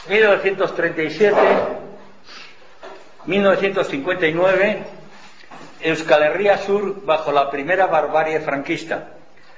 1937, 1959, Euskal Herria Sur bajo la primera barbarie franquista.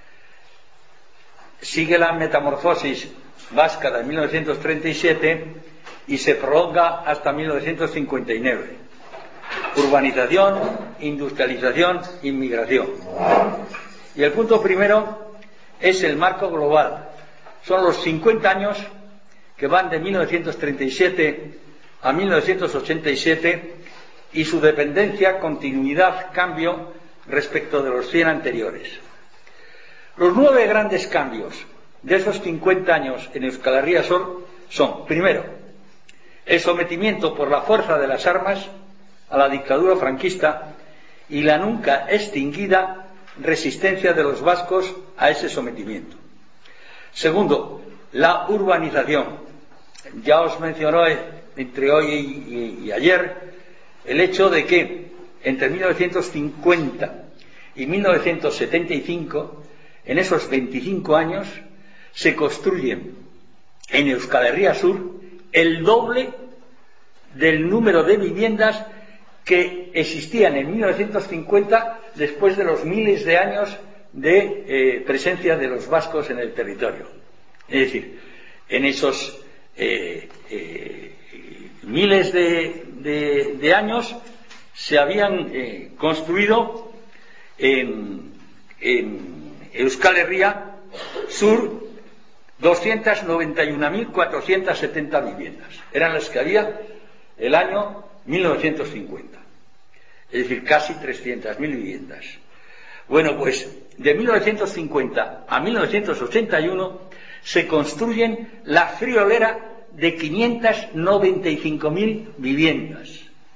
Sigue la metamorfosis vasca de 1937 y se prolonga hasta 1959. Urbanización, industrialización, inmigración. Y el punto primero es el marco global. Son los 50 años que van de 1937 a 1987 y su dependencia, continuidad, cambio respecto de los 100 anteriores. Los 9 grandes cambios de esos 50 años en Euskal Herria Sur son, primero, el sometimiento por la fuerza de las armas a la dictadura franquista y la nunca extinguida resistencia de los vascos a ese sometimiento. Segundo, la urbanización. Ya os mencionó entre hoy y ayer el hecho de que entre 1950 y 1975, en esos 25 años, se construyen en Euskal Herria Sur el doble del número de viviendas que existían en 1950 después de los miles de años de presencia de los vascos en el territorio. Es decir, en esos miles de años se habían construido en Euskal Herria Sur 291.470 viviendas. Eran las que había el año 1950. Es decir, casi 300.000 viviendas. Bueno, pues de 1950 a 1981 se construyen la friolera de 595.000 viviendas.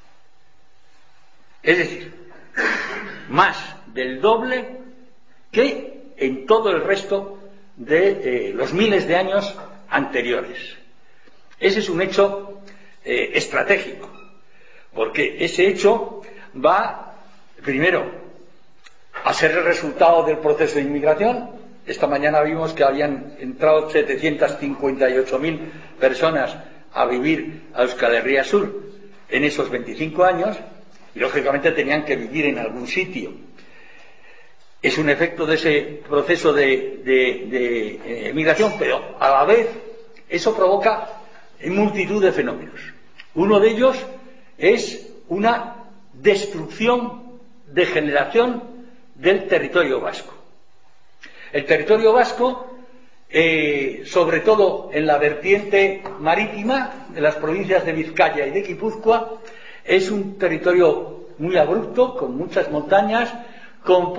Es decir, más del doble que en todo el resto de los miles de años anteriores. Ese es un hecho estratégico, porque ese hecho va, primero, a ser el resultado del proceso de inmigración. Esta mañana vimos que habían entrado 758.000 personas a vivir a Euskal Herria Sur en esos 25 años, y lógicamente tenían que vivir en algún sitio. Es un efecto de ese proceso de migración, pero a la vez eso provoca multitud de fenómenos. Uno de ellos es una destrucción, degeneración del territorio vasco. El territorio vasco, sobre todo en la vertiente marítima de las provincias de Vizcaya y de Guipúzcoa, es un territorio muy abrupto, con muchas montañas, con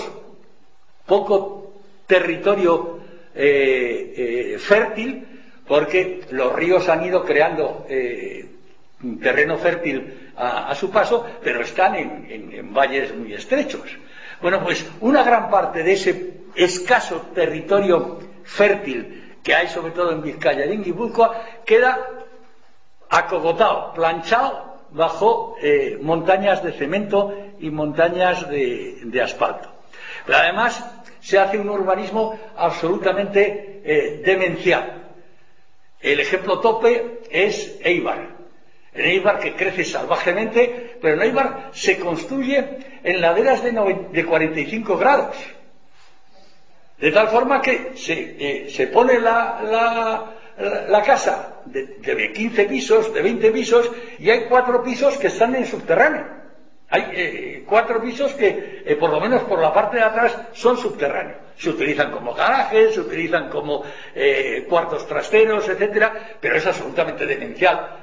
poco territorio fértil, porque los ríos han ido creando terreno fértil a su paso, pero están en valles muy estrechos. Bueno, pues una gran parte de ese escaso territorio fértil que hay sobre todo en Vizcaya y en Guipúzcoa queda acogotado, planchado bajo montañas de cemento y montañas de asfalto. Pero además se hace un urbanismo absolutamente demencial. El ejemplo tope es Eibar. En Eibar, que crece salvajemente, pero en Eibar se construye en laderas de 45 grados. De tal forma que se pone la casa de 15 pisos, de 20 pisos, y hay 4 pisos que están en subterráneo. Hay 4 pisos que, por lo menos por la parte de atrás, son subterráneos. Se utilizan como garajes, se utilizan como cuartos trasteros, etcétera, pero es absolutamente demencial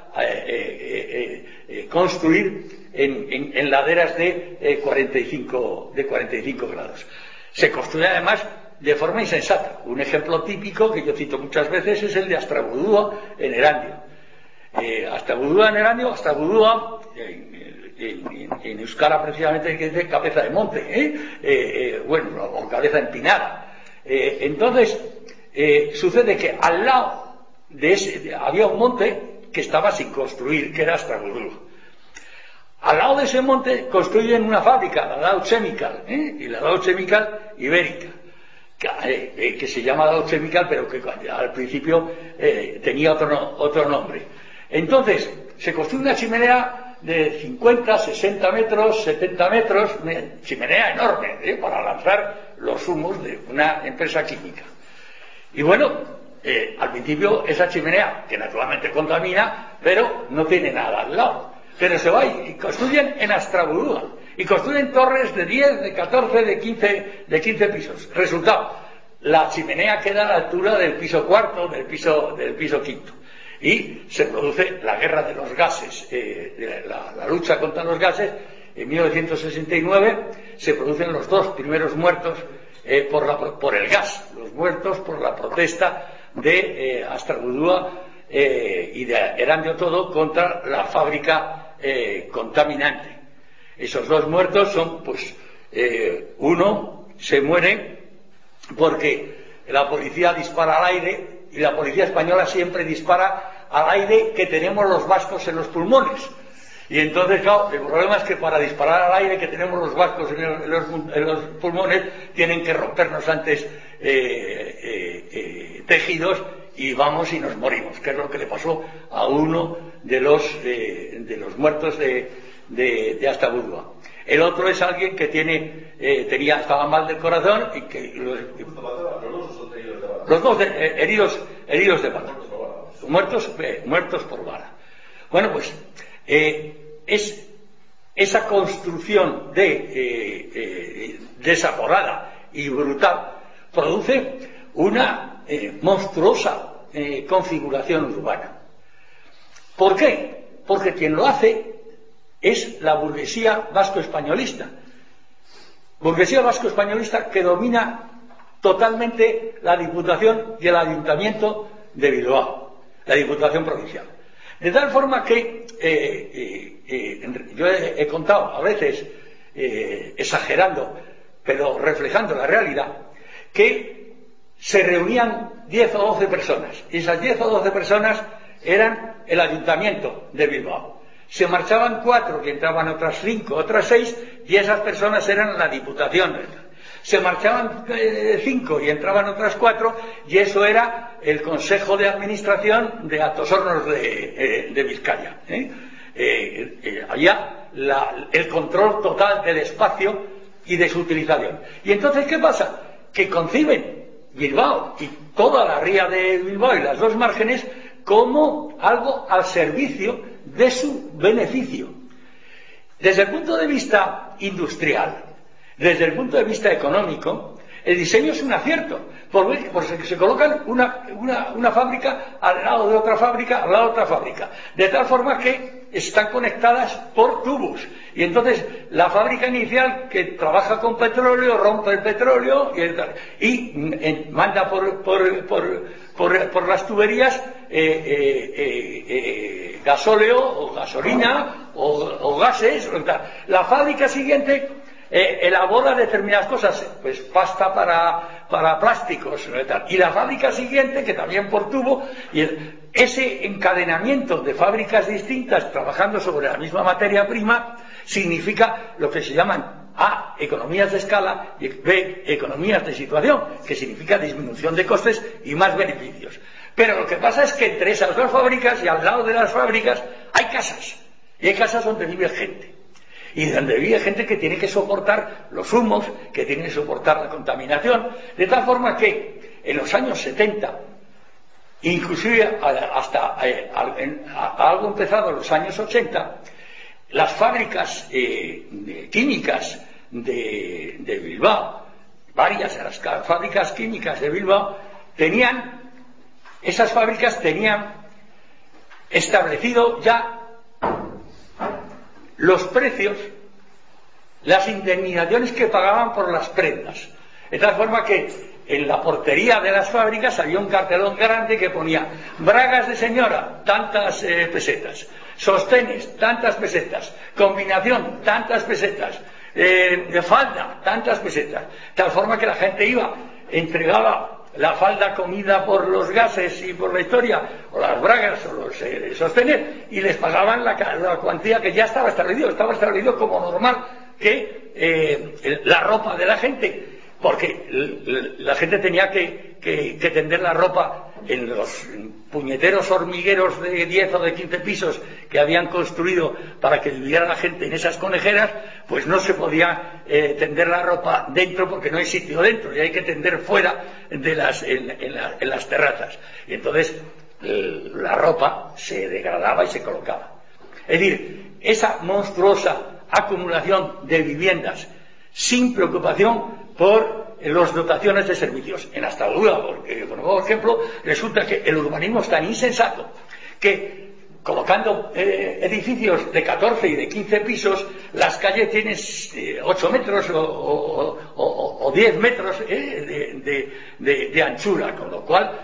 construir en laderas de 45 grados. Se construye además de forma insensata. Un ejemplo típico que yo cito muchas veces es el de Astragudúa en Erandio. Astragudúa en Erandio, Astragudúa en euskara precisamente que dice cabeza de monte, bueno, o cabeza empinada. Entonces sucede que al lado de ese había un monte que estaba sin construir, que era Astragudúa. Al lado de ese monte construyen una fábrica, la Dow Chemical, y la Dow Chemical ibérica, que se llama Dow Chemical, pero que al principio tenía otro nombre. Entonces, se construye una chimenea de 50, 60 metros, 70 metros, una chimenea enorme, para lanzar los humos de una empresa química. Y bueno, al principio esa chimenea, que naturalmente contamina, pero no tiene nada al lado. Pero se va y construyen en Astrabudúa, y construyen torres de 10, de 14, de 15 pisos. Resultado, la chimenea queda a la altura del piso cuarto, del piso quinto. Y se produce la guerra de los gases, la lucha contra los gases. En 1969 se producen los 2 primeros muertos por el gas, los muertos por la protesta de Astrabudúa y de Erandio Todo contra la fábrica contaminante. Esos 2 muertos son, pues, uno se muere porque la policía dispara al aire, y la policía española siempre dispara al aire que tenemos los vascos en los pulmones. Y entonces, claro, el problema es que para disparar al aire que tenemos los vascos en los pulmones, tienen que rompernos antes tejidos, y vamos y nos morimos, que es lo que le pasó a uno de los muertos de Astrabudúa. El otro es alguien que estaba mal del corazón y que los dos heridos de bala, muertos por bala. Bueno, pues es esa construcción desaforada y brutal produce una monstruosa configuración urbana. ¿Por qué? Porque quien lo hace es la burguesía vasco-españolista. Burguesía vasco-españolista que domina totalmente la Diputación y el Ayuntamiento de Bilbao, la Diputación Provincial. De tal forma que yo he contado, a veces exagerando, pero reflejando la realidad, que se reunían 10 o 12 personas, y esas 10 o 12 personas eran el Ayuntamiento de Bilbao. Se marchaban 4 y entraban otras 5, otras 6, y esas personas eran la Diputación. Se marchaban 5 y entraban otras 4, y eso era el Consejo de Administración de Altos Hornos de Vizcaya. Había el control total del espacio y de su utilización. Y entonces, ¿qué pasa? Que conciben Bilbao y toda la ría de Bilbao y las 2 márgenes como algo al servicio de su beneficio. Desde el punto de vista industrial, desde el punto de vista económico, el diseño es un acierto, porque se colocan una fábrica al lado de otra fábrica, al lado de otra fábrica, de tal forma que están conectadas por tubos. Y entonces la fábrica inicial, que trabaja con petróleo, rompe el petróleo y manda por las tuberías gasóleo o gasolina o gases. La fábrica siguiente elabora determinadas cosas, pues pasta para plásticos, y la fábrica siguiente, que también por tubo, y ese encadenamiento de fábricas distintas trabajando sobre la misma materia prima significa lo que se llaman A, economías de escala, y B, economías de situación, que significa disminución de costes y más beneficios. Pero lo que pasa es que entre esas 2 fábricas y al lado de las fábricas hay casas, y hay casas donde vive gente. Y donde vive gente que tiene que soportar los humos, que tiene que soportar la contaminación, de tal forma que en los años 70, inclusive hasta algo empezado en los años 80, las fábricas químicas de Bilbao, varias de las fábricas químicas de Bilbao, esas fábricas tenían establecido ya los precios, las indemnizaciones que pagaban por las prendas. De tal forma que en la portería de las fábricas había un cartelón grande que ponía: bragas de señora, tantas pesetas; sostenes, tantas pesetas; combinación, tantas pesetas; de falda, tantas pesetas. De tal forma que la gente iba, entregaba la falda comida por los gases y por la historia, o las bragas o los sostenes, y les pagaban la cuantía que ya estaba establecido como normal que la ropa de la gente porque la gente tenía que tender la ropa en los puñeteros hormigueros de 10 o de 15 pisos que habían construido para que viviera la gente en esas conejeras, pues no se podía tender la ropa dentro porque no hay sitio dentro y hay que tender fuera en las terrazas. Y entonces la ropa se degradaba y se colocaba. Es decir, esa monstruosa acumulación de viviendas sin preocupación por las dotaciones de servicios. En Extremadura, porque, por ejemplo, resulta que el urbanismo es tan insensato que, colocando edificios de 14 y de 15 pisos, las calles tienen 8 metros o 10 metros de anchura, con lo cual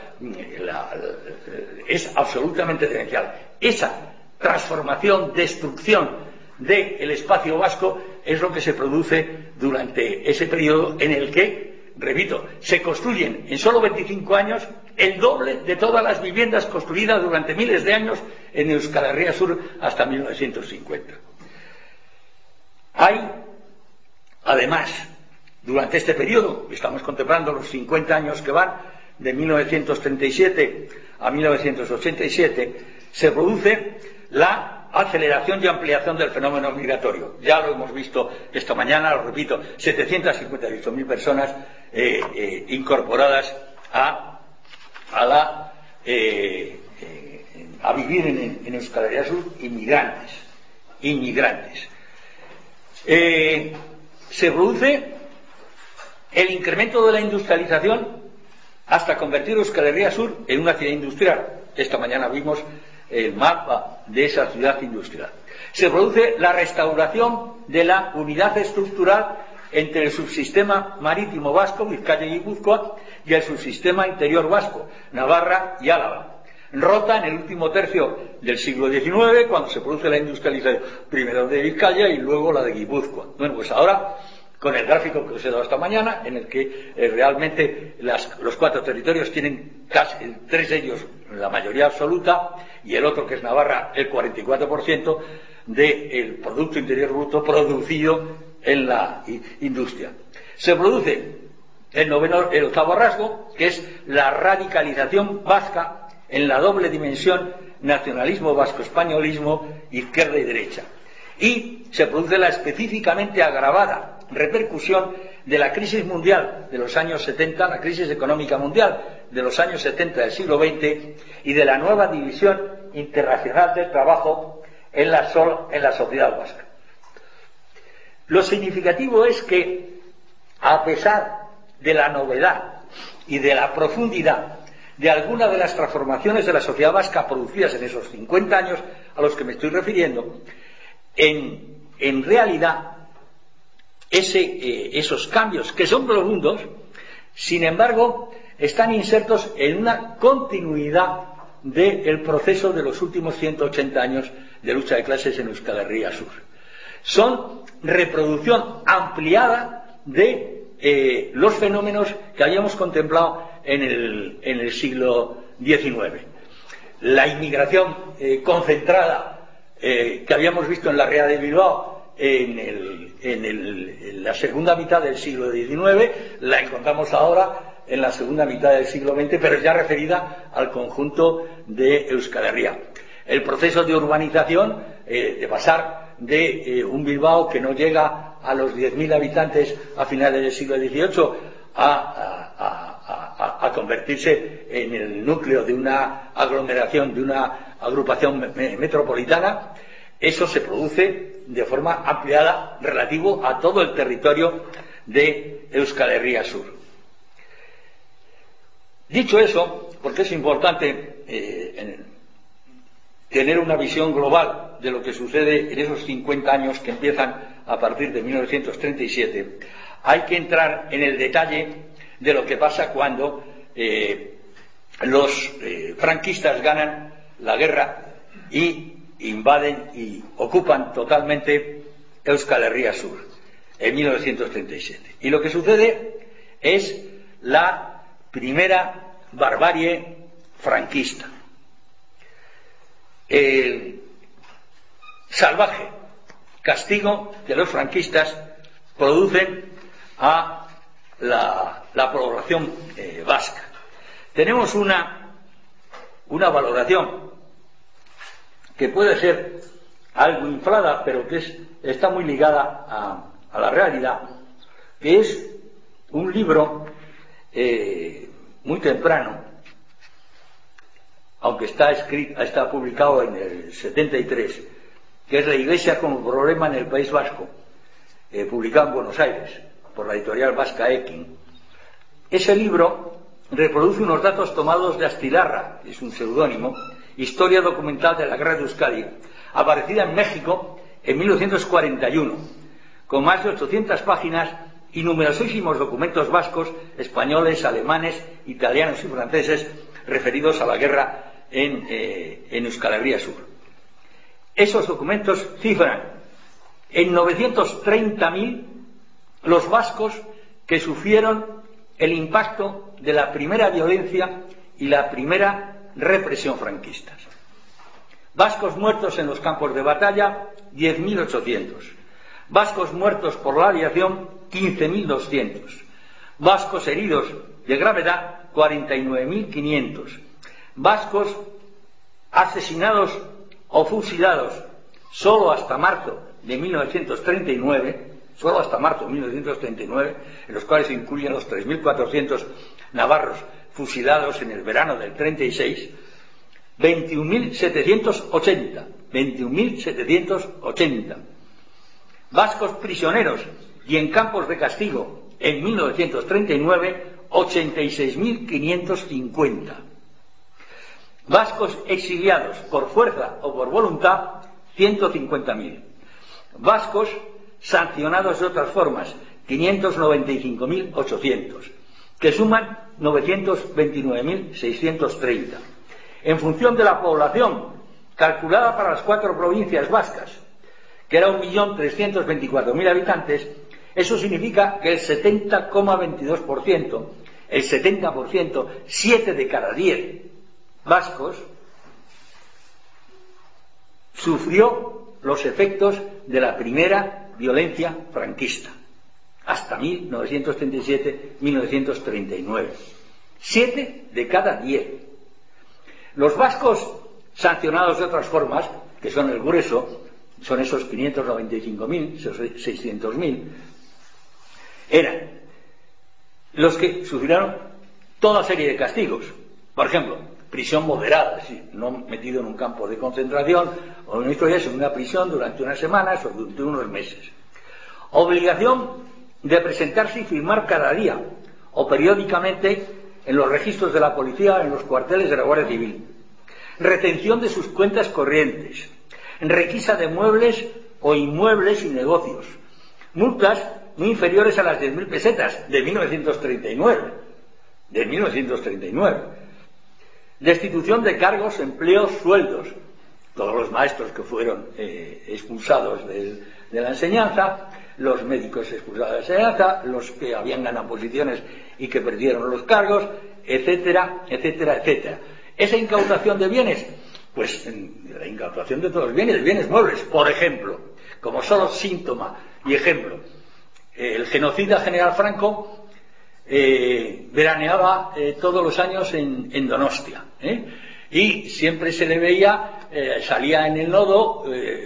es absolutamente demencial. Esa transformación, destrucción del espacio vasco es lo que se produce durante ese periodo en el que, repito, se construyen en solo 25 años el doble de todas las viviendas construidas durante miles de años en Euskal Herria Sur hasta 1950. Hay, además, durante este periodo, estamos contemplando los 50 años que van de 1937 a 1987, se produce la aceleración y ampliación del fenómeno migratorio. Ya lo hemos visto esta mañana, lo repito, 758.000 personas incorporadas a vivir en Euskal Herria Sur, inmigrantes. Se produce el incremento de la industrialización hasta convertir Euskal Herria Sur en una ciudad industrial. Esta mañana vimos el mapa de esa ciudad industrial. Se produce la restauración de la unidad estructural entre el subsistema marítimo vasco, Vizcaya y Guipúzcoa, y el subsistema interior vasco, Navarra y Álava. Rota en el último tercio del siglo XIX, cuando se produce la industrialización, primero de Vizcaya y luego la de Guipúzcoa. Bueno, pues ahora, con el gráfico que os he dado esta mañana, en el que realmente los 4 territorios tienen casi 3 de ellos la mayoría absoluta y el otro, que es Navarra, el 44% del Producto Interior Bruto producido en la industria. Se produce el octavo rasgo, que es la radicalización vasca en la doble dimensión nacionalismo vasco-españolismo, izquierda y derecha. Y se produce la específicamente agravada repercusión de la crisis mundial de los años 70, la crisis económica mundial de los años 70 del siglo XX y de la nueva división internacional del trabajo en la sociedad vasca. Lo significativo es que, a pesar de la novedad y de la profundidad de algunas de las transformaciones de la sociedad vasca producidas en esos 50 años a los que me estoy refiriendo, en realidad esos cambios, que son profundos, sin embargo, están insertos en una continuidad del proceso de los últimos 180 años de lucha de clases en Euskal Herria Sur. Son reproducción ampliada de los fenómenos que habíamos contemplado en el siglo XIX. La inmigración concentrada que habíamos visto en la Ría de Bilbao en la segunda mitad del siglo XIX, la encontramos ahora en la segunda mitad del siglo XX, pero ya referida al conjunto de Euskal Herria. El proceso de urbanización, de pasar de un Bilbao que no llega a los 10.000 habitantes a finales del siglo XVIII a convertirse en el núcleo de una aglomeración, de una agrupación metropolitana, eso se produce de forma ampliada relativo a todo el territorio de Euskal Herria Sur. Dicho eso, porque es importante tener una visión global de lo que sucede en esos 50 años que empiezan a partir de 1937, hay que entrar en el detalle de lo que pasa cuando los franquistas ganan la guerra y invaden y ocupan totalmente Euskal Herria Sur en 1937. Y lo que sucede es la primera barbarie franquista. El salvaje castigo de los franquistas producen a la población vasca. Tenemos una valoración que puede ser algo inflada, pero que está muy ligada a la realidad, que es un libro muy temprano, aunque está publicado en el 73, que es La Iglesia como problema en el País Vasco, publicado en Buenos Aires por la editorial vasca Ekin. Ese libro reproduce unos datos tomados de Astilarra, es un seudónimo, Historia documental de la Guerra de Euskadi, aparecida en México en 1941, con más de 800 páginas y numerosísimos documentos vascos, españoles, alemanes, italianos y franceses referidos a la guerra en Euskal Herria Sur. Esos documentos cifran en 930.000 los vascos que sufrieron el impacto de la primera violencia y la primera represión franquistas. Vascos muertos en los campos de batalla, 10.800. Vascos muertos por la aviación, 15.200. Vascos heridos de gravedad, 49.500. Vascos asesinados o fusilados solo hasta marzo de 1939, en los cuales se incluyen los 3.400 navarros fusilados en el verano del 36, 21.780. Vascos prisioneros y en campos de castigo en 1939, 86.550. Vascos exiliados por fuerza o por voluntad, 150.000. Vascos sancionados de otras formas, 595.800, que suman 929.630. En función de la población calculada para las 4 provincias vascas, que era 1.324.000 habitantes, eso significa que el 70,22%, el 70%, 7 de cada 10 vascos, sufrió los efectos de la primera violencia franquista, hasta 1937-1939. 7 de cada 10. Los vascos sancionados de otras formas, que son el grueso, son esos 595.000, esos 600.000, eran los que sufrieron toda serie de castigos. Por ejemplo, prisión moderada, es decir, no metido en un campo de concentración o en una historia, sino en una prisión durante unas semanas o durante unos meses. Obligación de presentarse y firmar cada día o periódicamente en los registros de la policía, en los cuarteles de la Guardia Civil. Retención de sus cuentas corrientes. Requisa de muebles o inmuebles y negocios. Multas muy inferiores a las 10.000 pesetas de 1939. Destitución de cargos, empleos, sueldos. Todos los maestros que fueron expulsados de la enseñanza, los médicos expulsados de la enseñanza, los que habían ganado posiciones y que perdieron los cargos, etcétera, etcétera, etcétera. Esa incautación de bienes, pues la incautación de todos los bienes muebles, por ejemplo, como solo síntoma y ejemplo, el genocida general Franco veraneaba todos los años en Donostia, y siempre se le veía, salía en el nodo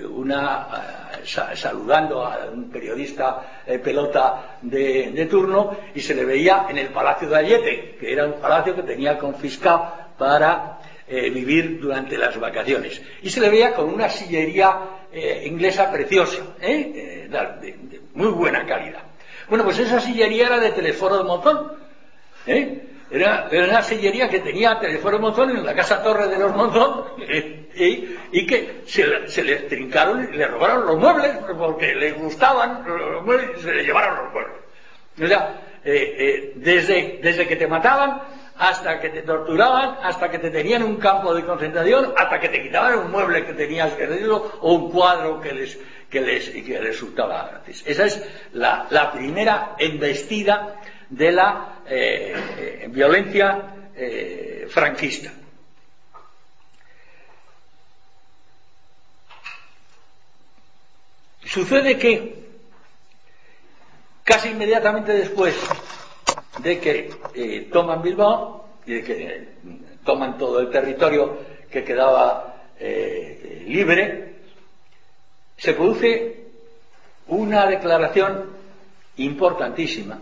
saludando a un periodista pelota de turno, y se le veía en el Palacio de Ayete, que era un palacio que tenía confiscado para vivir durante las vacaciones, y se le veía con una sillería inglesa preciosa, de muy buena calidad. Bueno, pues esa sillería era de Telesforo de Monzón, era una sillería que tenía Telesforo de Monzón en la casa Torre de los Monzón, y que se le trincaron y le robaron los muebles porque le gustaban los muebles y se le llevaron los muebles. O sea, desde que te mataban hasta que te torturaban, hasta que te tenían en un campo de concentración, hasta que te quitaban un mueble que tenías perdido o un cuadro que les resultaba gratis. Esa es la primera embestida de la violencia franquista. Sucede que casi inmediatamente después de que toman Bilbao y de que toman todo el territorio que quedaba libre, se produce una declaración importantísima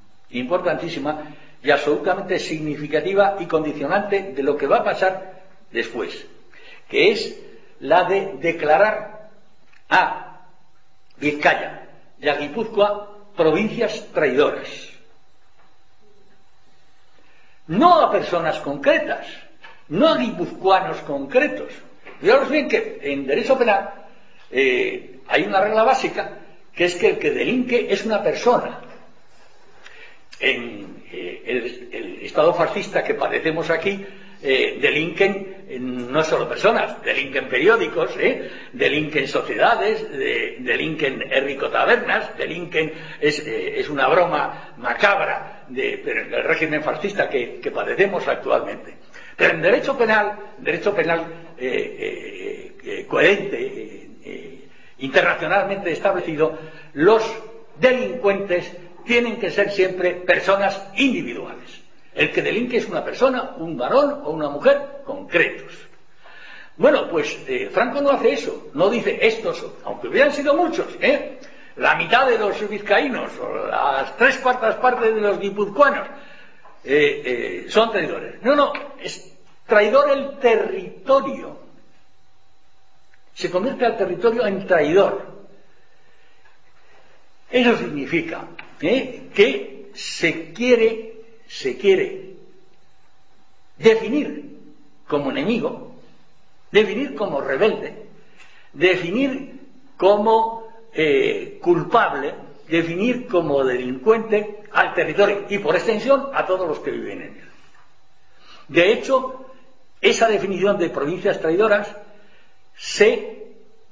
y absolutamente significativa y condicionante de lo que va a pasar después, que es la de declarar a Vizcaya y a Guipúzcoa provincias traidoras. No a personas concretas, no a guipuzcoanos concretos. Fijaros bien que en derecho penal hay una regla básica, que es que el que delinque es una persona. En el Estado fascista que padecemos aquí, delinquen no solo personas, delinquen periódicos, delinquen sociedades, delinquen herricotabernas, delinquen, es una broma macabra del régimen fascista que padecemos actualmente. Pero en derecho penal coherente, internacionalmente establecido, los delincuentes tienen que ser siempre personas individuales. El que delinque es una persona, un varón o una mujer concretos. Bueno, pues Franco no hace eso, no dice estos, aunque hubieran sido muchos, la mitad de los vizcaínos o las 3/4 partes de los guipuzcoanos son traidores. No, es traidor el territorio. Se convierte al territorio en traidor. Eso significa que se quiere definir como enemigo, definir como rebelde, definir como culpable, definir como delincuente al territorio y por extensión a todos los que viven en él. De hecho, esa definición de provincias traidoras se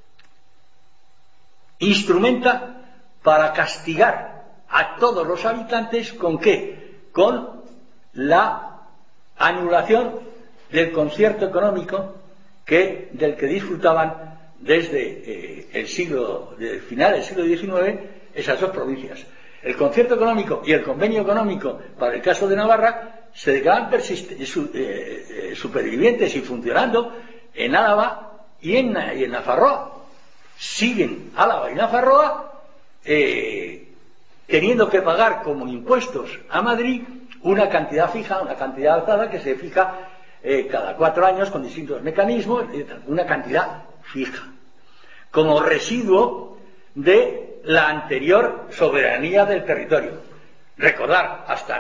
instrumenta para castigar a todos los habitantes. ¿Con qué? Con la anulación del concierto económico del que disfrutaban desde el final del siglo XIX esas dos provincias. El concierto económico y el convenio económico para el caso de Navarra se declaran supervivientes y funcionando en Álava y en Nafarroa. Siguen Álava y Nafarroa teniendo que pagar como impuestos a Madrid una cantidad fija, una cantidad alzada que se fija cada 4 años con distintos mecanismos, una cantidad fija, como residuo de la anterior soberanía del territorio. Recordar, hasta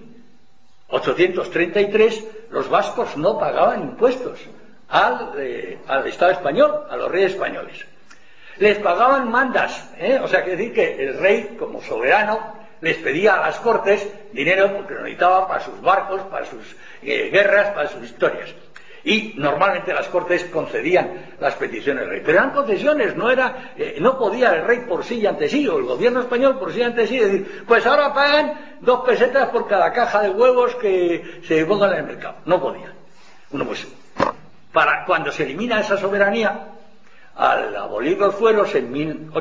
1833 los vascos no pagaban impuestos al Estado español, a los reyes españoles. Les pagaban mandas, o sea, quiere decir que el rey, como soberano, les pedía a las cortes dinero porque lo necesitaban para sus barcos, para sus guerras, para sus historias. Y normalmente las cortes concedían las peticiones del rey. Pero eran concesiones, no podía el rey por sí y ante sí, o el gobierno español por sí y ante sí, decir, pues ahora pagan 2 pesetas por cada caja de huevos que se pongan en el mercado. No podía. Pues, cuando se elimina esa soberanía, al abolir los fueros en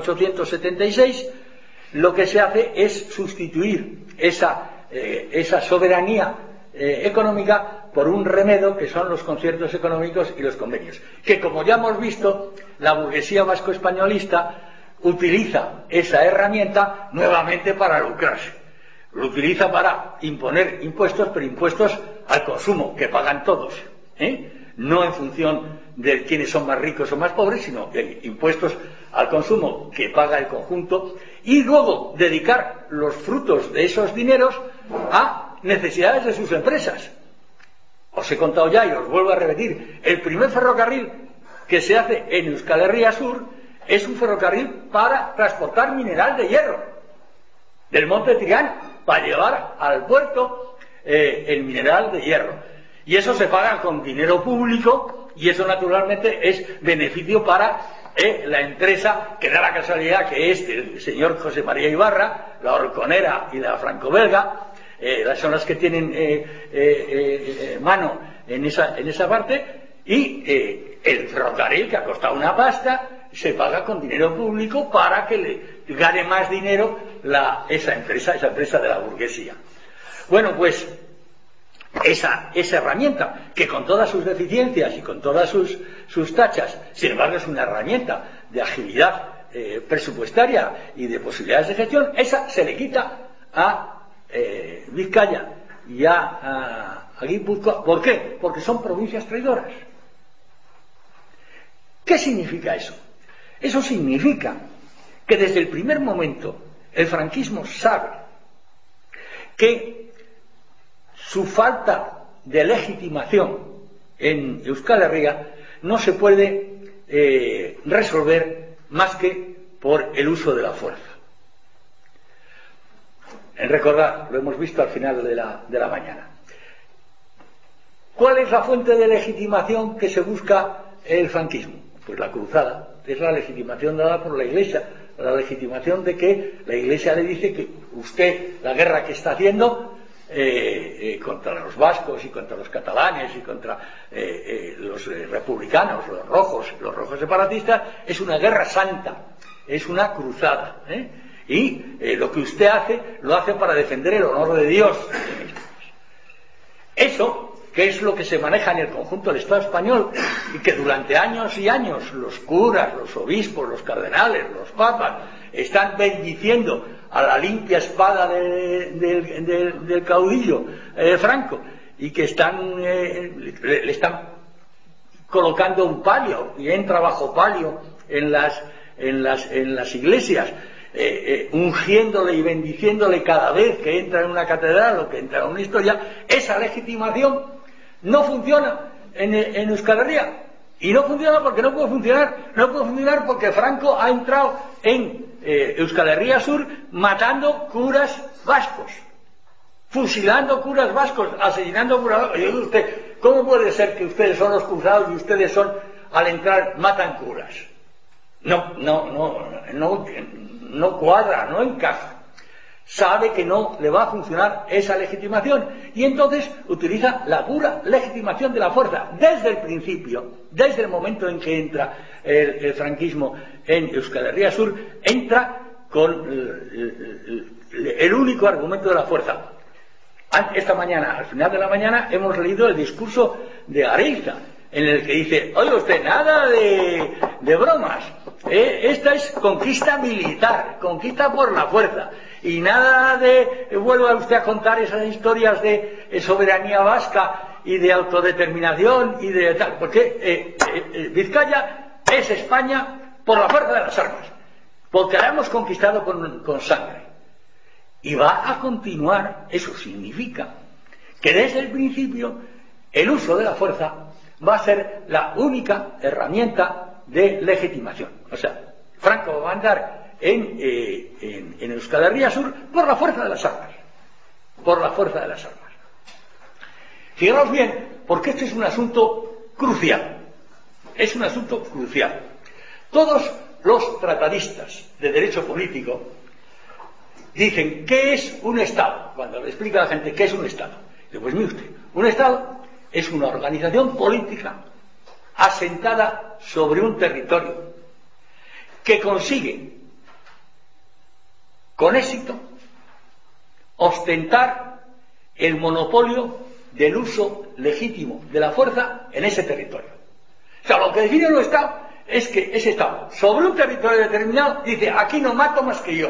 1876, lo que se hace es sustituir esa soberanía económica por un remedio que son los conciertos económicos y los convenios, que, como ya hemos visto, la burguesía vasco-españolista utiliza esa herramienta nuevamente para lucrarse. Lo utiliza para imponer impuestos, pero impuestos al consumo, que pagan todos, no en función de quiénes son más ricos o más pobres, sino impuestos al consumo que paga el conjunto, y luego dedicar los frutos de esos dineros a necesidades de sus empresas. Os he contado ya y os vuelvo a repetir, el primer ferrocarril que se hace en Euskal Herria Sur es un ferrocarril para transportar mineral de hierro del Monte Trián, para llevar al puerto el mineral de hierro. Y eso se paga con dinero público, y eso naturalmente es beneficio para la empresa, que da la casualidad que es el señor José María Ibarra, la Orconera y la Franco-Belga, son las que tienen mano en esa parte, y el ferrocarril, que ha costado una pasta, se paga con dinero público para que le gane más dinero esa empresa de la burguesía. Bueno, pues esa herramienta, que con todas sus deficiencias y con todas sus tachas, sin embargo es una herramienta de agilidad presupuestaria y de posibilidades de gestión, esa se le quita a Vizcaya y a Guipúzcoa. ¿Por qué? Porque son provincias traidoras. ¿Qué significa eso? Eso significa que desde el primer momento el franquismo sabe que su falta de legitimación en Euskal Herria no se puede resolver más que por el uso de la fuerza. Recordad, lo hemos visto al final de la mañana. ¿Cuál es la fuente de legitimación que se busca el franquismo? Pues la cruzada. Es la legitimación dada por la Iglesia, la legitimación de que la Iglesia le dice que usted, la guerra que está haciendo contra los vascos y contra los catalanes y contra los republicanos, los rojos separatistas, es una guerra santa, es una cruzada, y lo que usted hace, lo hace para defender el honor de Dios. Eso, que es lo que se maneja en el conjunto del Estado español, y que durante años y años los curas, los obispos, los cardenales, los papas están bendiciendo a la limpia espada del caudillo Franco, y que le están colocando un palio, y entra bajo palio en las iglesias, ungiéndole y bendiciéndole cada vez que entra en una catedral o que entra en una historia. Esa legitimación no funciona en Euskal Herria, y no funciona porque no puede funcionar porque Franco ha entrado en Euskal Herria Sur matando curas vascos, fusilando curas vascos, asesinando curas. Y usted, ¿cómo puede ser que ustedes son los cruzados y ustedes son, al entrar, matan curas? No cuadra, no encaja. Sabe que no le va a funcionar esa legitimación, y entonces utiliza la pura legitimación de la fuerza. Desde el principio, desde el momento en que entra el franquismo en Euskal Herria Sur, entra con el único argumento de la fuerza. Esta mañana, al final de la mañana, hemos leído el discurso de Areilza, en el que dice: oiga usted, nada de bromas, esta es conquista militar, conquista por la fuerza, y nada de vuelva usted a contar esas historias de soberanía vasca y de autodeterminación y de tal, porque Vizcaya es España por la fuerza de las armas, porque la hemos conquistado con sangre, y va a continuar. Eso significa que desde el principio el uso de la fuerza va a ser la única herramienta de legitimación. O sea, Franco va a andar en Euskal Herria Sur por la fuerza de las armas. Por la fuerza de las armas. Fijaros bien, porque este es un asunto crucial. Es un asunto crucial. Todos los tratadistas de derecho político dicen: ¿qué es un Estado? Cuando le explica a la gente qué es un Estado, dice: pues mire usted, un Estado es una organización política asentada sobre un territorio que consigue con éxito ostentar el monopolio del uso legítimo de la fuerza en ese territorio. O sea, lo que define un Estado es que ese Estado, sobre un territorio determinado, dice: aquí no mato más que yo.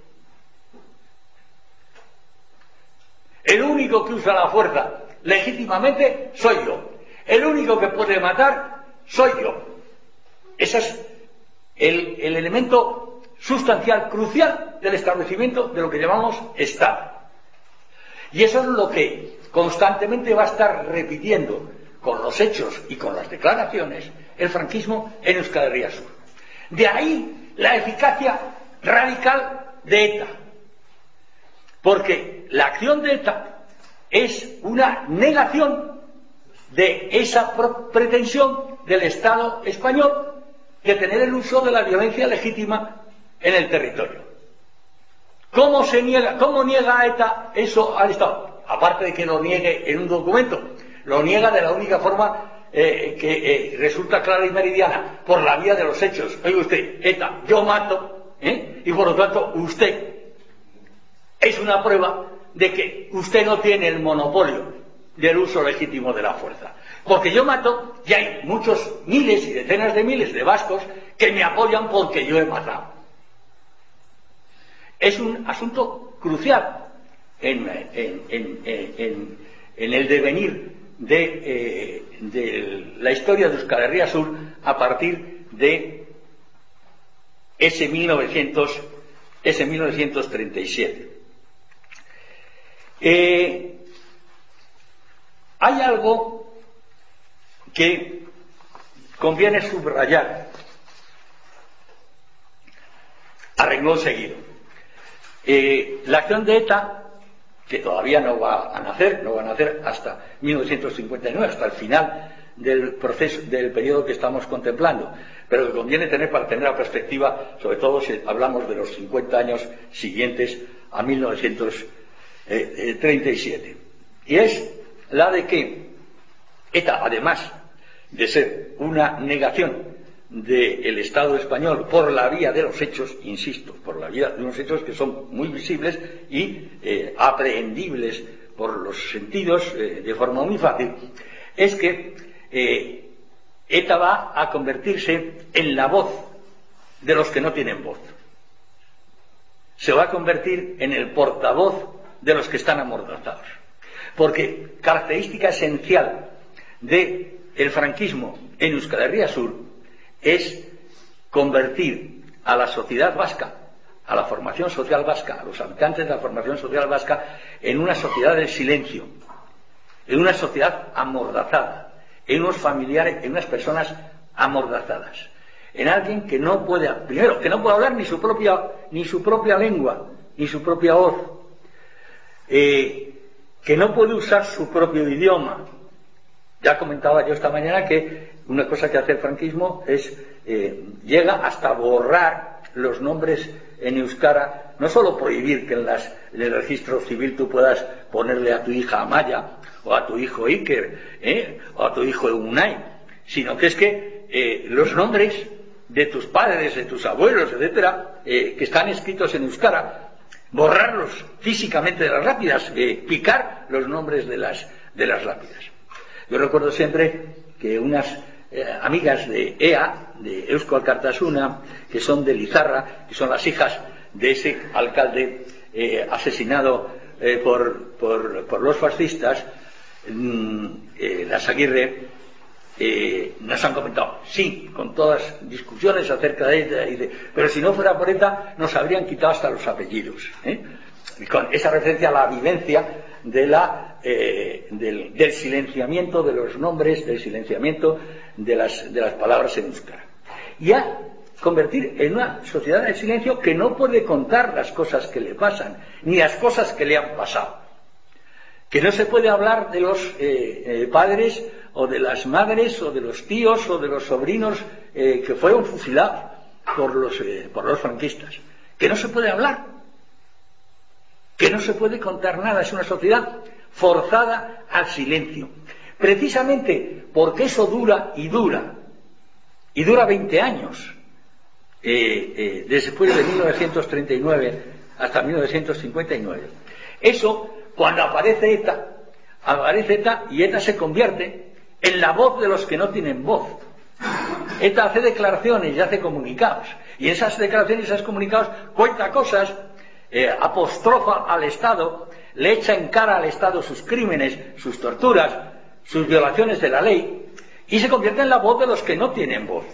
El único que usa la fuerza legítimamente soy yo. El único que puede matar soy yo. Ese es el elemento sustancial, crucial del establecimiento de lo que llamamos Estado. Y eso es lo que constantemente va a estar repitiendo con los hechos y con las declaraciones el franquismo en Euskal Herria Sur. De ahí la eficacia radical de ETA. Porque la acción de ETA es una negación de esa pretensión del Estado español de tener el uso de la violencia legítima en el territorio. ¿Cómo niega ETA eso al Estado? Aparte de que lo niegue en un documento, lo niega de la única forma que resulta clara y meridiana, por la vía de los hechos. Oiga usted, ETA, yo mato, y por lo tanto usted es una prueba de que usted no tiene el monopolio del uso legítimo de la fuerza. Porque yo mato, y hay muchos miles y decenas de miles de vascos que me apoyan porque yo he matado. Es un asunto crucial en el devenir de la historia de Euskal Herria Sur a partir de ese 1937. Hay algo que conviene subrayar a renglón seguido. La acción de ETA, que todavía no va a nacer hasta 1959, hasta el final del proceso, del periodo que estamos contemplando, pero que conviene tener para tener la perspectiva, sobre todo si hablamos de los 50 años siguientes a 1937. Y es la de que ETA, además de ser una negación del Estado español por la vía de los hechos, insisto, por la vía de unos hechos que son muy visibles y aprehendibles por los sentidos de forma muy fácil, es que ETA va a convertirse en la voz de los que no tienen voz. Se va a convertir en el portavoz de los que están amordazados. Porque característica esencial del franquismo en Euskal Herria Sur es convertir a la sociedad vasca, a la formación social vasca, a los habitantes de la formación social vasca, en una sociedad del silencio, en una sociedad amordazada, en unos familiares, en unas personas amordazadas, en alguien que no puede, primero, que no puede hablar ni su propia lengua, ni su propia voz, que no puede usar su propio idioma. Ya comentaba yo esta mañana que una cosa que hace el franquismo es llega hasta borrar los nombres en euskara, no solo prohibir que en el registro civil tú puedas ponerle a tu hija Amaya, o a tu hijo Iker, o a tu hijo Unai, sino que es que los nombres de tus padres, de tus abuelos, etcétera, que están escritos en euskara, borrarlos físicamente de las lápidas, picar los nombres de las lápidas. Yo recuerdo siempre que unas amigas de EA, de Eusko Alkartasuna, que son de Lizarra, que son las hijas de ese alcalde asesinado por los fascistas, las Aguirre, nos han comentado, sí, con todas discusiones acerca de ella, y pero si no fuera por ETA nos habrían quitado hasta los apellidos, y con esa referencia a la vivencia de del silenciamiento de los nombres, del silenciamiento de las palabras en euskera, y a convertir en una sociedad de silencio que no puede contar las cosas que le pasan, ni las cosas que le han pasado, que no se puede hablar de los padres o de las madres o de los tíos o de los sobrinos que fueron fusilados por los franquistas, que no se puede hablar, que no se puede contar nada. Es una sociedad forzada al silencio, precisamente porque eso dura 20 años, después de 1939 hasta 1959. Eso, cuando aparece ETA, y ETA se convierte en la voz de los que no tienen voz. ETA hace declaraciones y hace comunicados, y esas declaraciones y esos comunicados cuenta cosas, apostrofa al Estado, le echa en cara al Estado sus crímenes, sus torturas, sus violaciones de la ley, y se convierte en la voz de los que no tienen voz.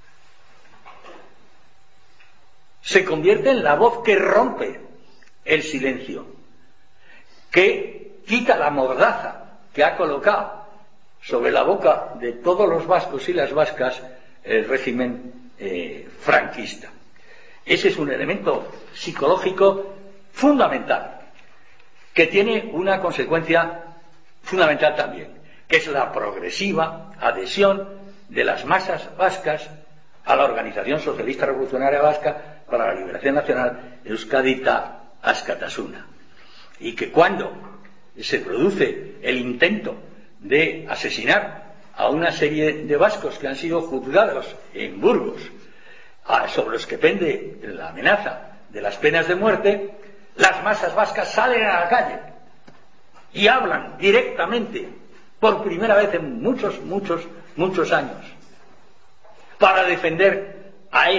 Se convierte en la voz que rompe el silencio, que quita la mordaza que ha colocado sobre la boca de todos los vascos y las vascas el régimen franquista. Ese es un elemento psicológico fundamental, que tiene una consecuencia fundamental también, que es la progresiva adhesión de las masas vascas a la Organización Socialista Revolucionaria Vasca para la Liberación Nacional, Euskadi-Ta Askatasuna. Y que cuando se produce el intento de asesinar a una serie de vascos que han sido juzgados en Burgos, sobre los que pende la amenaza de las penas de muerte, las masas vascas salen a la calle y hablan directamente, por primera vez en muchos años, para defender a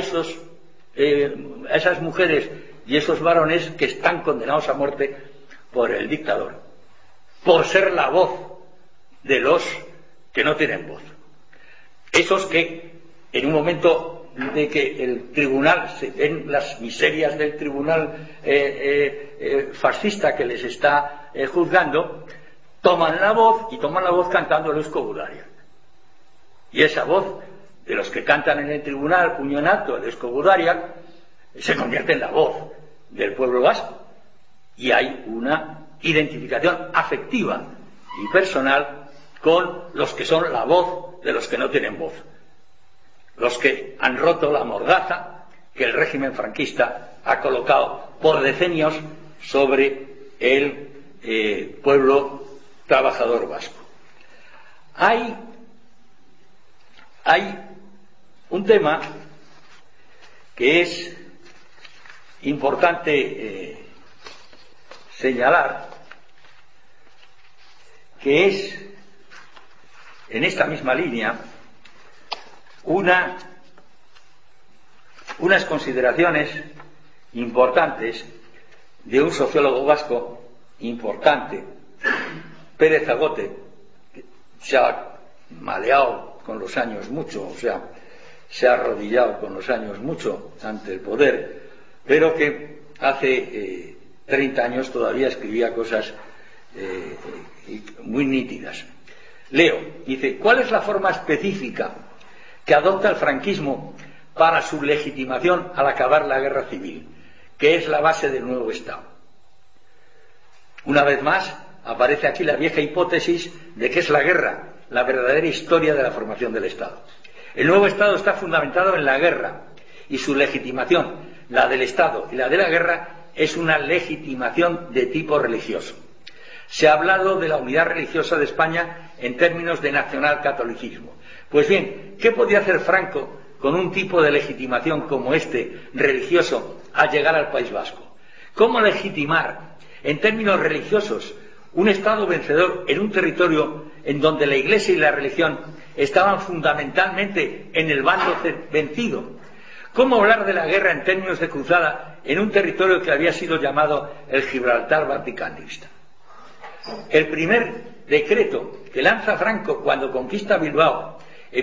esas mujeres y esos varones que están condenados a muerte por el dictador, por ser la voz de los que no tienen voz. Esos que, en un momento de que el tribunal, se ven las miserias del tribunal fascista que les está juzgando, toman la voz cantando el escobulario. Y esa voz de los que cantan en el tribunal, puño en alto, el escobulario, se convierte en la voz del pueblo vasco. Y hay una identificación afectiva y personal con los que son la voz de los que no tienen voz, los que han roto la mordaza que el régimen franquista ha colocado por decenios sobre el pueblo trabajador vasco. Hay un tema que es importante señalar, que es, en esta misma línea, unas consideraciones importantes de un sociólogo vasco importante, Pérez Agote, que se ha maleado con los años mucho, o sea, se ha arrodillado con los años mucho ante el poder, pero que hace 30 años todavía escribía cosas muy nítidas. Leo, dice: ¿cuál es la forma específica que adopta el franquismo para su legitimación al acabar la guerra civil, que es la base del nuevo Estado? Una vez más aparece aquí la vieja hipótesis de que es la guerra la verdadera historia de la formación del Estado. El nuevo Estado está fundamentado en la guerra, y su legitimación, la del Estado y la de la guerra, es una legitimación de tipo religioso. Se ha hablado de la unidad religiosa de España en términos de nacionalcatolicismo. Pues bien, ¿qué podía hacer Franco con un tipo de legitimación como este, religioso, al llegar al País Vasco? ¿Cómo legitimar, en términos religiosos, un Estado vencedor en un territorio en donde la Iglesia y la religión estaban fundamentalmente en el bando vencido? ¿Cómo hablar de la guerra en términos de cruzada en un territorio que había sido llamado el Gibraltar vaticanista? El primer decreto que lanza Franco cuando conquista Bilbao en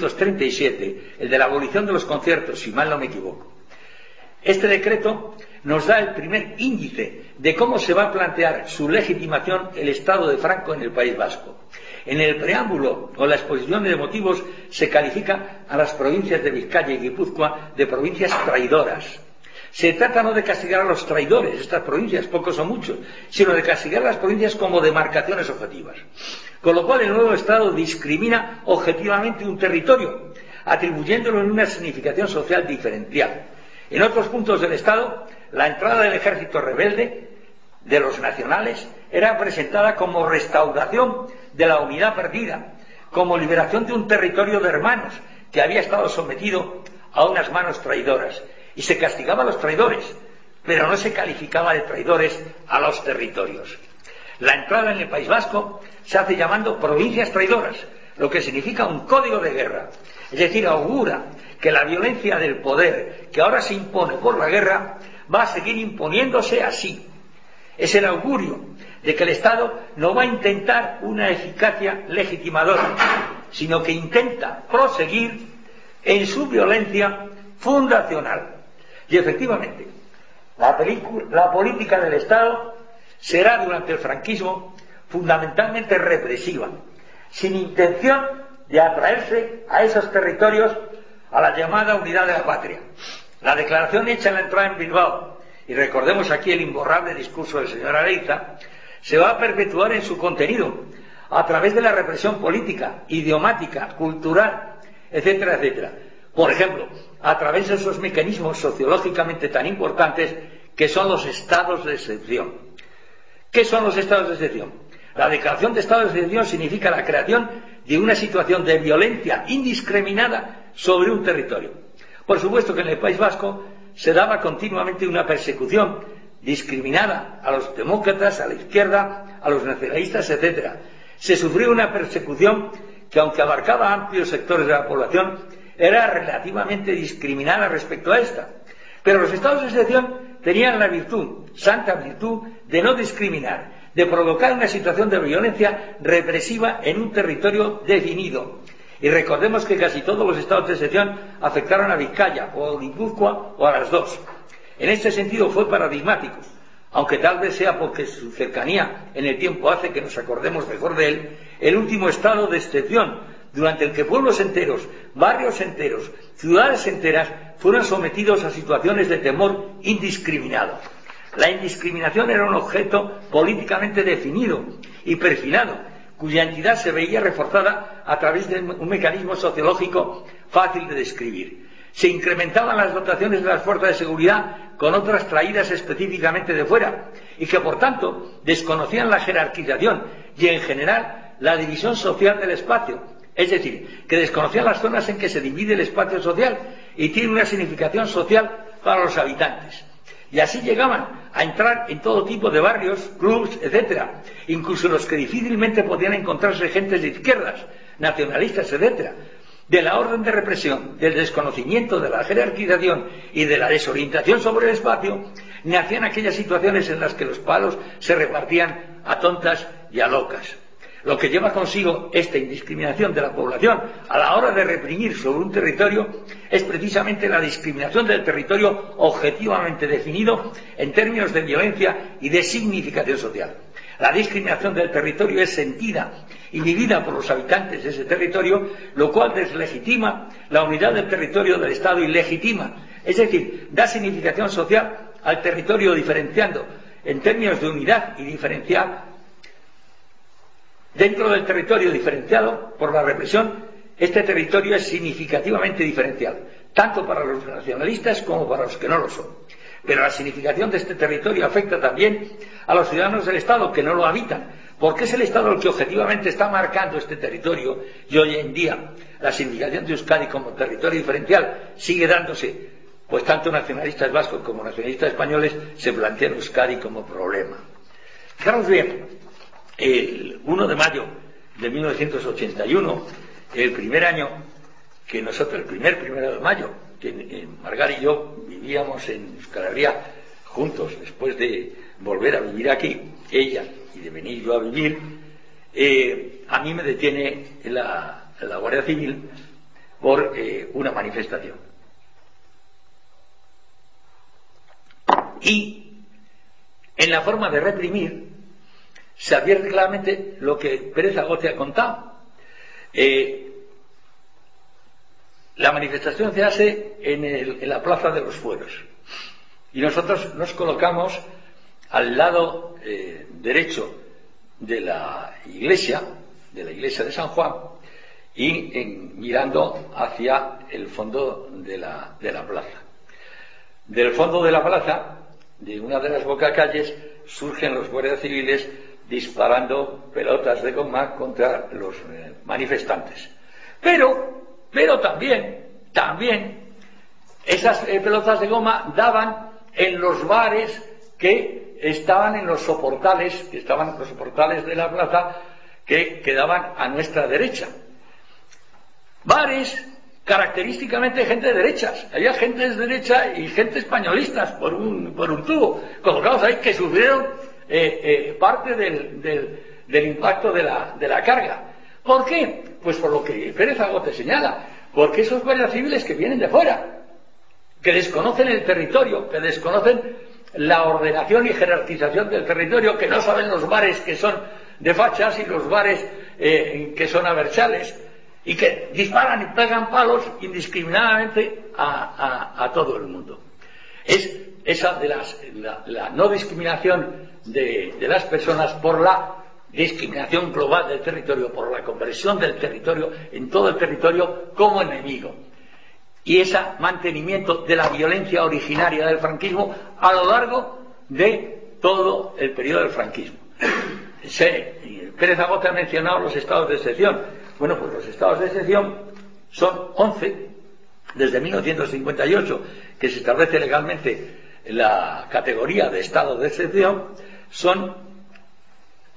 1937, el de la abolición de los conciertos, si mal no me equivoco, este decreto nos da el primer índice de cómo se va a plantear su legitimación el Estado de Franco en el País Vasco. En el preámbulo o la exposición de motivos se califica a las provincias de Vizcaya y Guipúzcoa de provincias traidoras. Se trata no de castigar a los traidores, estas provincias, pocos o muchos, sino de castigar a las provincias como demarcaciones objetivas. Con lo cual el nuevo Estado discrimina objetivamente un territorio, atribuyéndolo en una significación social diferencial. En otros puntos del Estado, la entrada del ejército rebelde, de los nacionales, era presentada como restauración de la unidad perdida, como liberación de un territorio de hermanos que había estado sometido a unas manos traidoras. Y se castigaba a los traidores, pero no se calificaba de traidores a los territorios. La entrada en el País Vasco se hace llamando provincias traidoras, lo que significa un código de guerra. Es decir, augura que la violencia del poder, que ahora se impone por la guerra, va a seguir imponiéndose así. Es el augurio de que el Estado no va a intentar una eficacia legitimadora, sino que intenta proseguir en su violencia fundacional. Y efectivamente, la política del Estado será durante el franquismo fundamentalmente represiva, sin intención de atraerse a esos territorios a la llamada unidad de la patria. La declaración hecha en la entrada en Bilbao, y recordemos aquí el imborrable discurso del señor Areiza, se va a perpetuar en su contenido a través de la represión política, idiomática, cultural, etcétera, etcétera. Por ejemplo, a través de esos mecanismos sociológicamente tan importantes que son los estados de excepción. ¿Qué son los estados de excepción? La declaración de estado de excepción significa la creación de una situación de violencia indiscriminada sobre un territorio. Por supuesto que en el País Vasco se daba continuamente una persecución discriminada a los demócratas, a la izquierda, a los nacionalistas, etc. Se sufrió una persecución que, aunque abarcaba amplios sectores de la población, era relativamente discriminada respecto a esta. Pero los estados de excepción tenían la virtud, santa virtud, de no discriminar, de provocar una situación de violencia represiva en un territorio definido. Y recordemos que casi todos los estados de excepción afectaron a Vizcaya o a Guipúzcoa o a las dos. En este sentido fue paradigmático, aunque tal vez sea porque su cercanía en el tiempo hace que nos acordemos mejor de él, el último estado de excepción, durante el que pueblos enteros, barrios enteros, ciudades enteras fueron sometidos a situaciones de temor indiscriminado. La indiscriminación era un objeto políticamente definido y perfilado, cuya entidad se veía reforzada a través de un mecanismo sociológico fácil de describir. Se incrementaban las dotaciones de las fuerzas de seguridad con otras traídas específicamente de fuera y que, por tanto, desconocían la jerarquización y, en general, la división social del espacio. Es decir, que desconocían las zonas en que se divide el espacio social y tiene una significación social para los habitantes. Y así llegaban a entrar en todo tipo de barrios, clubs, etcétera, incluso los que difícilmente podían encontrarse gentes de izquierdas, nacionalistas, etcétera. De la orden de represión, del desconocimiento de la jerarquización y de la desorientación sobre el espacio, nacían aquellas situaciones en las que los palos se repartían a tontas y a locas. Lo que lleva consigo esta indiscriminación de la población a la hora de reprimir sobre un territorio es precisamente la discriminación del territorio objetivamente definido en términos de violencia y de significación social. La discriminación del territorio es sentida y vivida por los habitantes de ese territorio, lo cual deslegitima la unidad del territorio del Estado y legitima, es decir, da significación social al territorio diferenciando en términos de unidad y diferenciar. Dentro del territorio diferenciado por la represión, este territorio es significativamente diferencial, tanto para los nacionalistas como para los que no lo son. Pero la significación de este territorio afecta también a los ciudadanos del Estado que no lo habitan, porque es el Estado el que objetivamente está marcando este territorio y hoy en día la significación de Euskadi como territorio diferencial sigue dándose, pues tanto nacionalistas vascos como nacionalistas españoles se plantean Euskadi como problema. Fijaros bien, el 1 de mayo de 1981, el primer año que nosotros, el primer 1 de mayo, que Margar y yo vivíamos en Euskal Herria juntos, después de volver a vivir aquí, ella, y de venir yo a vivir, a mí me detiene la Guardia Civil por una manifestación. Y en la forma de reprimir se advierte claramente lo que Pérez Agote ha contado. La manifestación se hace en la Plaza de los Fueros y nosotros nos colocamos al lado derecho de la iglesia de San Juan y mirando hacia el fondo de la plaza. Del fondo de la plaza, de una de las bocacalles, surgen los guardias civiles disparando pelotas de goma contra los manifestantes. Pero también esas pelotas de goma daban en los bares que estaban en los soportales, de la plaza que quedaban a nuestra derecha. Bares característicamente gente de derechas. Había gente de derecha y gente españolistas por un tubo, colocados ahí, que sufrieron parte del impacto de la carga. ¿Por qué? Pues por lo que Pérez Agote señala, porque esos guardias civiles que vienen de fuera, que desconocen el territorio, que desconocen la ordenación y jerarquización del territorio, que no saben los bares que son de fachas y los bares que son abertzales, y que disparan y pegan palos indiscriminadamente a todo el mundo. Es esa de la no discriminación de las personas por la discriminación global del territorio, por la conversión del territorio en todo el territorio como enemigo. Y ese mantenimiento de la violencia originaria del franquismo a lo largo de todo el periodo del franquismo. Pérez Agote ha mencionado los estados de excepción. Bueno, pues los estados de excepción son 11, desde 1958, que se establece legalmente la categoría de estado de excepción, son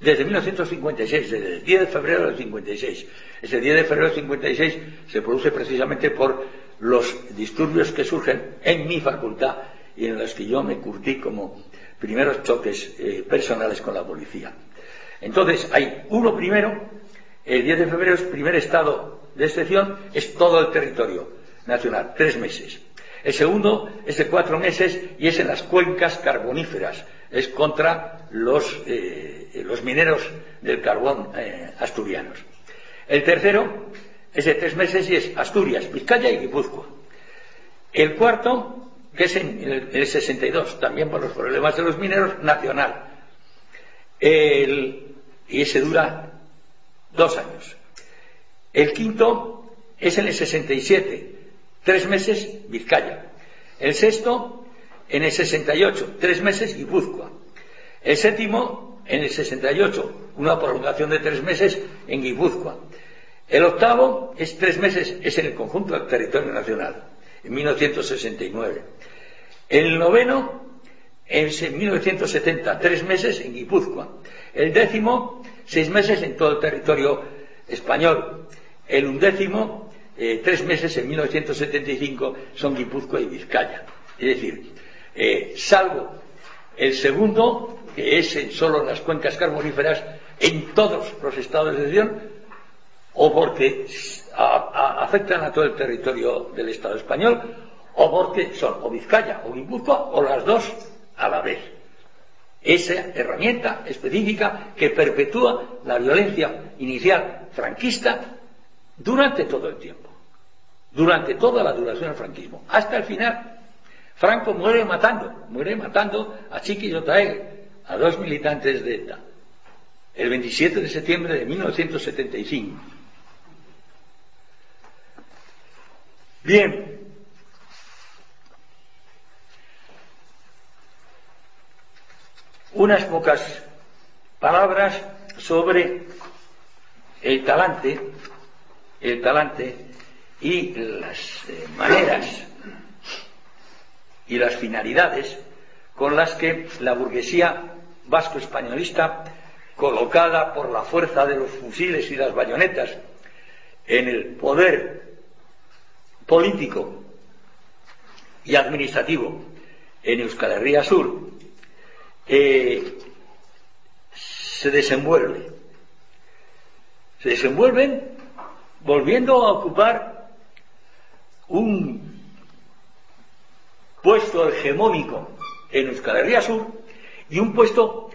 desde 1956, desde el 10 de febrero del 56. Ese 10 de febrero del 56 se produce precisamente por los disturbios que surgen en mi facultad y en los que yo me curtí como primeros choques personales con la policía. Entonces, hay uno primero, el 10 de febrero es primer estado de excepción, es todo el territorio nacional, 3 meses. El segundo es de 4 meses y es en las cuencas carboníferas, es contra los mineros del carbón asturianos. El tercero es de 3 meses y es Asturias, Vizcaya y Guipúzcoa. El cuarto, que es en el 62, también por los problemas de los mineros, nacional. Y ese dura 2 años. El quinto es en el 67, 3 meses Vizcaya. El sexto en el 68, 3 meses Guipúzcoa. El séptimo en el 68, una prolongación de 3 meses en Guipúzcoa. El octavo es 3 meses, es en el conjunto del territorio nacional, en 1969. El noveno es en 1970, 3 meses en Guipúzcoa. El décimo, 6 meses en todo el territorio español. El undécimo, 3 meses en 1975, son Guipúzcoa y Vizcaya. Es decir, salvo el segundo, que es solo en las cuencas carboníferas, en todos los estados de excepción, o porque afectan a todo el territorio del Estado español, o porque son o Vizcaya o Guipúzcoa, o las dos a la vez. Esa herramienta específica que perpetúa la violencia inicial franquista durante todo el tiempo, durante toda la duración del franquismo, hasta el final. Franco muere matando a Chiqui y Otaegui, a 2 militantes de ETA, el 27 de septiembre de 1975. Bien, unas pocas palabras sobre el talante y las maneras y las finalidades con las que la burguesía vasco-españolista, colocada por la fuerza de los fusiles y las bayonetas en el poder político y administrativo en Euskal Herria Sur, se desenvuelven volviendo a ocupar un puesto hegemónico en Euskal Herria Sur y un puesto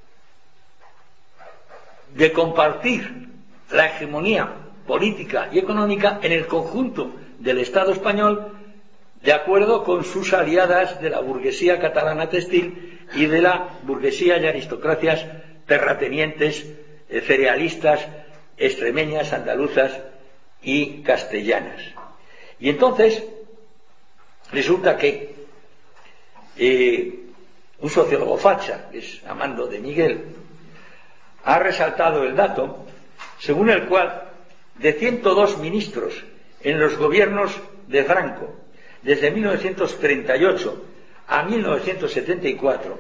de compartir la hegemonía política y económica en el conjunto del Estado español, de acuerdo con sus aliadas de la burguesía catalana textil y de la burguesía y aristocracias terratenientes, cerealistas, extremeñas, andaluzas y castellanas. Y entonces resulta que un sociólogo facha, que es Amando de Miguel, ha resaltado el dato según el cual de 102 ministros en los gobiernos de Franco desde 1938 a 1974,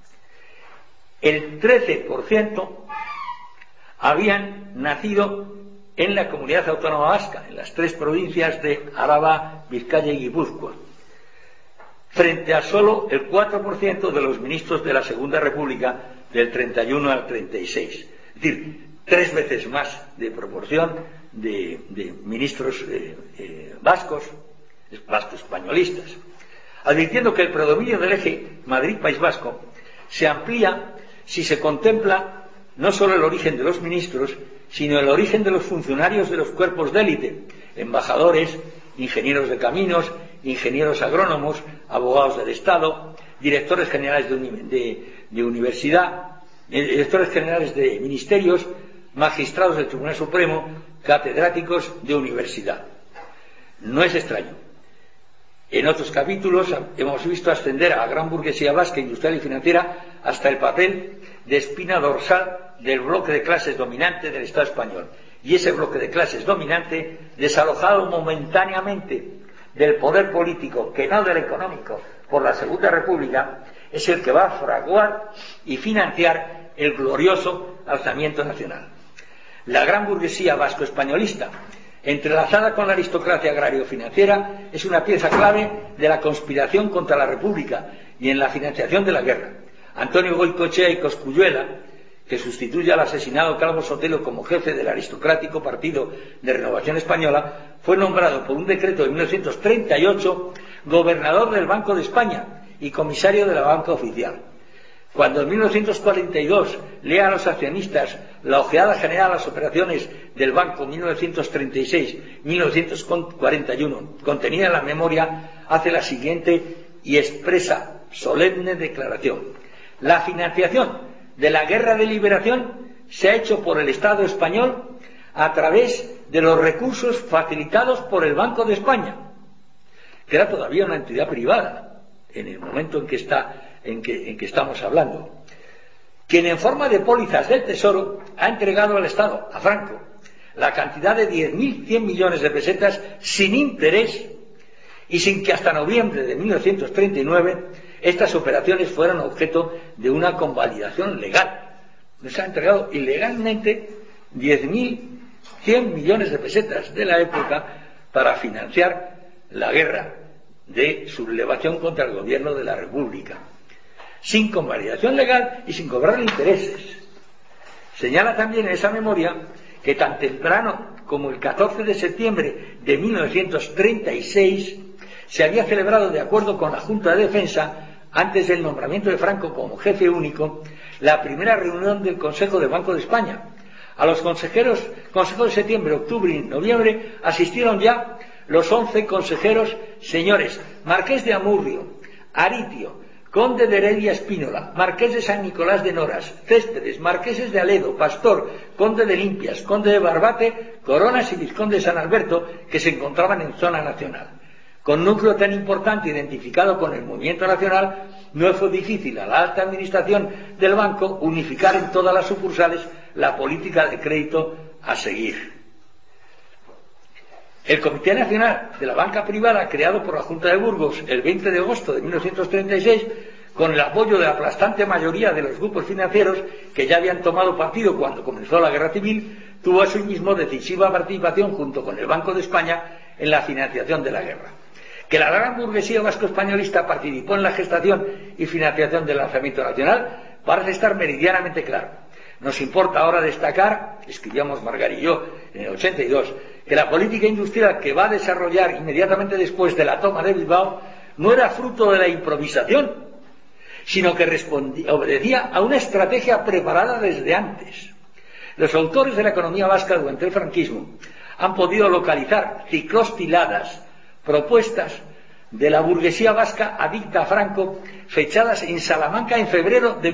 el 13% habían nacido en la comunidad autónoma vasca, en las 3 provincias de Álava, Vizcaya y Guipúzcoa, frente a solo el 4% de los ministros de la Segunda República del 31 al 36. Es decir, 3 veces más de proporción de ministros vasco-españolistas, advirtiendo que el predominio del eje Madrid-País Vasco se amplía si se contempla no solo el origen de los ministros, sino el origen de los funcionarios de los cuerpos de élite, embajadores, ingenieros de caminos, ingenieros agrónomos, abogados del Estado, directores generales de universidad, directores generales de ministerios, magistrados del Tribunal Supremo, catedráticos de universidad. No es extraño. En otros capítulos hemos visto ascender a la gran burguesía vasca, industrial y financiera hasta el papel de espina dorsal del bloque de clases dominante del Estado español. Y ese bloque de clases dominante, desalojado momentáneamente del poder político, que no del económico, por la Segunda República, es el que va a fraguar y financiar el glorioso alzamiento nacional. La gran burguesía vasco-españolista, entrelazada con la aristocracia agrario-financiera, es una pieza clave de la conspiración contra la República y en la financiación de la guerra. Antonio Goicoechea y Cosculluela, que sustituye al asesinado Calvo Sotelo como jefe del aristocrático Partido de Renovación Española, fue nombrado por un decreto de 1938 gobernador del Banco de España y comisario de la banca oficial. Cuando en 1942 lee a los accionistas la ojeada general a las operaciones del banco 1936-1941, contenida en la memoria, hace la siguiente y expresa solemne declaración: la financiación de la guerra de liberación se ha hecho por el Estado español a través de los recursos facilitados por el Banco de España, que era todavía una entidad privada en el momento en que estamos hablando, quien en forma de pólizas del Tesoro ha entregado al Estado, a Franco, la cantidad de 10.100 millones de pesetas sin interés y sin que hasta noviembre de 1939 estas operaciones fueran objeto de una convalidación legal. Les ha entregado ilegalmente 10.100 millones de pesetas de la época para financiar la guerra de sublevación contra el gobierno de la República, sin convalidación legal y sin cobrar intereses. Señala también en esa memoria que tan temprano como el 14 de septiembre de 1936 se había celebrado, de acuerdo con la Junta de Defensa, antes del nombramiento de Franco como jefe único, la primera reunión del Consejo del Banco de España. A los consejos de septiembre, octubre y noviembre asistieron ya los 11 consejeros señores Marqués de Amurrio, Aritio, Conde de Heredia Espínola, Marqués de San Nicolás de Noras, Céspedes, Marqueses de Aledo, Pastor, Conde de Limpias, Conde de Barbate, Coronas y Vizconde de San Alberto, que se encontraban en zona nacional. Con núcleo tan importante identificado con el movimiento nacional, no fue difícil a la alta administración del banco unificar en todas las sucursales la política de crédito a seguir. El Comité Nacional de la Banca Privada, creado por la Junta de Burgos el 20 de agosto de 1936, con el apoyo de la aplastante mayoría de los grupos financieros que ya habían tomado partido cuando comenzó la Guerra Civil, tuvo asimismo decisiva participación junto con el Banco de España en la financiación de la guerra. Que la gran burguesía vasco-españolista participó en la gestación y financiación del lanzamiento nacional parece estar meridianamente claro. Nos importa ahora destacar, escribíamos Margar y yo en el 82, que la política industrial que va a desarrollar inmediatamente después de la toma de Bilbao no era fruto de la improvisación, sino que obedecía a una estrategia preparada desde antes. Los autores de la economía vasca durante el franquismo han podido localizar ciclostiladas propuestas de la burguesía vasca adicta a Franco, fechadas en Salamanca en febrero de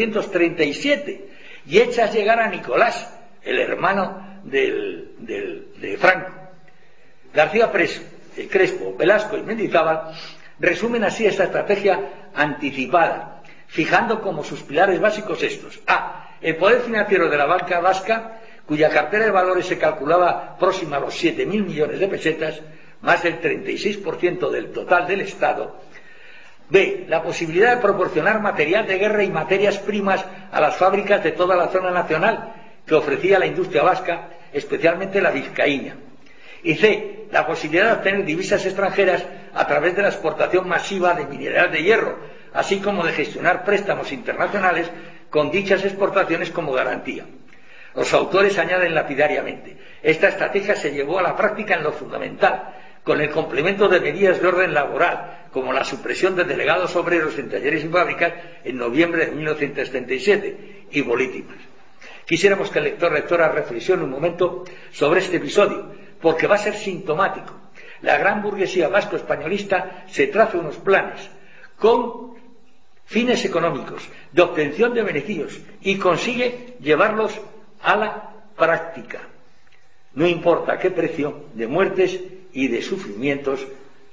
1937 y hechas llegar a Nicolás, el hermano de Franco. García Crespo, Velasco y Mendizábal resumen así esta estrategia anticipada, fijando como sus pilares básicos estos: A. El poder financiero de la banca vasca, cuya cartera de valores se calculaba próxima a los 7.000 millones de pesetas, más del 36% del total del Estado. B. La posibilidad de proporcionar material de guerra y materias primas a las fábricas de toda la zona nacional que ofrecía la industria vasca, especialmente la vizcaína. Y C. La posibilidad de obtener divisas extranjeras a través de la exportación masiva de mineral de hierro, así como de gestionar préstamos internacionales con dichas exportaciones como garantía. Los autores añaden lapidariamente: esta estrategia se llevó a la práctica en lo fundamental, con el complemento de medidas de orden laboral, como la supresión de delegados obreros en talleres y fábricas en noviembre de 1937, y políticas. Quisiéramos que el lectora reflexione un momento sobre este episodio, porque va a ser sintomático. La gran burguesía vasco-españolista se traza unos planes con fines económicos, de obtención de beneficios, y consigue llevarlos a la práctica. No importa a qué precio, de muertes y de sufrimientos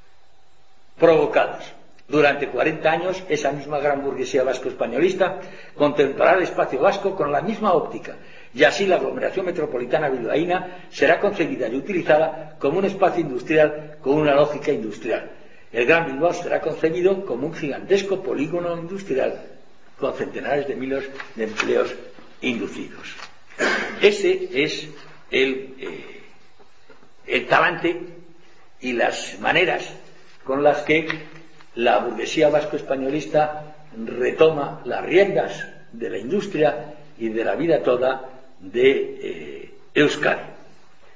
provocados. Durante 40 años, esa misma gran burguesía vasco-españolista contemplará el espacio vasco con la misma óptica, y así la aglomeración metropolitana bilbaína será concebida y utilizada como un espacio industrial con una lógica industrial. El Gran Bilbao será concebido como un gigantesco polígono industrial con centenares de miles de empleos inducidos. Ese es el talante y las maneras con las que la burguesía vasco-españolista retoma las riendas de la industria y de la vida toda de Euskadi.